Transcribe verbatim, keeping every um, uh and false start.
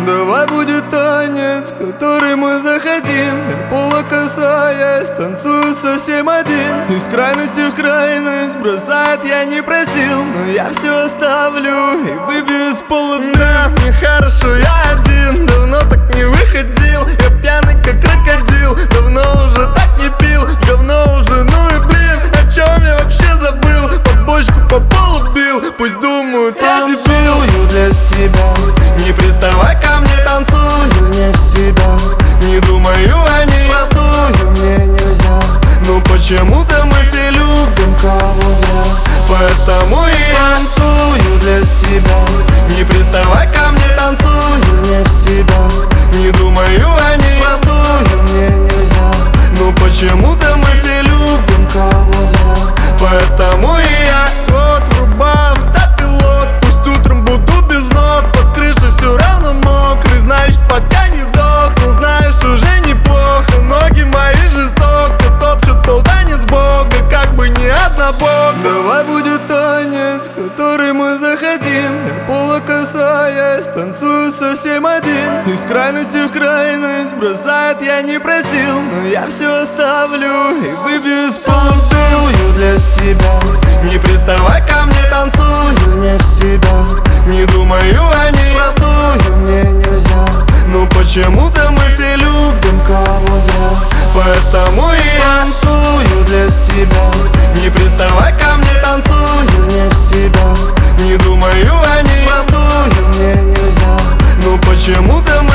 Давай будет танец, который мы захотим. Я пола касаясь, танцую совсем один. Из крайности в крайность бросать я не просил, но я все оставлю и выбью из пола. Да, мне хорошо, я один. Давно так не выходил. Я пьяный как крокодил. Давно уже так не пил. Говно уже, ну и блин, о чем я вообще забыл? Под бочку по полу бил. Пусть думают, я дебил. Для себя, не приставай ко мне, танцую не в себя. Не думаю о ней, простую мне нельзя. Ну почему-то мы все любим кого зря. Поэтому и танцую для себя. Не приставай ко мне, танцую не в себя. Не думаю о ней, простую мне нельзя. Ну почему-то мы все любим кого зря. Поэтому и я вот врубаю автопилот. Пусть утром буду без ног, под крышей все равно мокрый. Значит, пока не сдох, ну знаешь, уже неплохо. Ноги мои жестоко топчут пол, танец Бога, как бы не однобок. Давай будет танец, который мы захотим. Я пола касаясь, танцую совсем один. Из крайности в крайность бросать я не просил, но я все оставлю и выбью из пола. Танцую для себя. Не приставай ко мне, танцую не в себя. Не думаю о ней, простую мне нельзя. Ну почему-то мы все любим кого зря. Поэтому и танцую для себя. Не приставай ко мне, танцую не в себя. Не думаю о ней, простую мне нельзя. Ну почему-то мы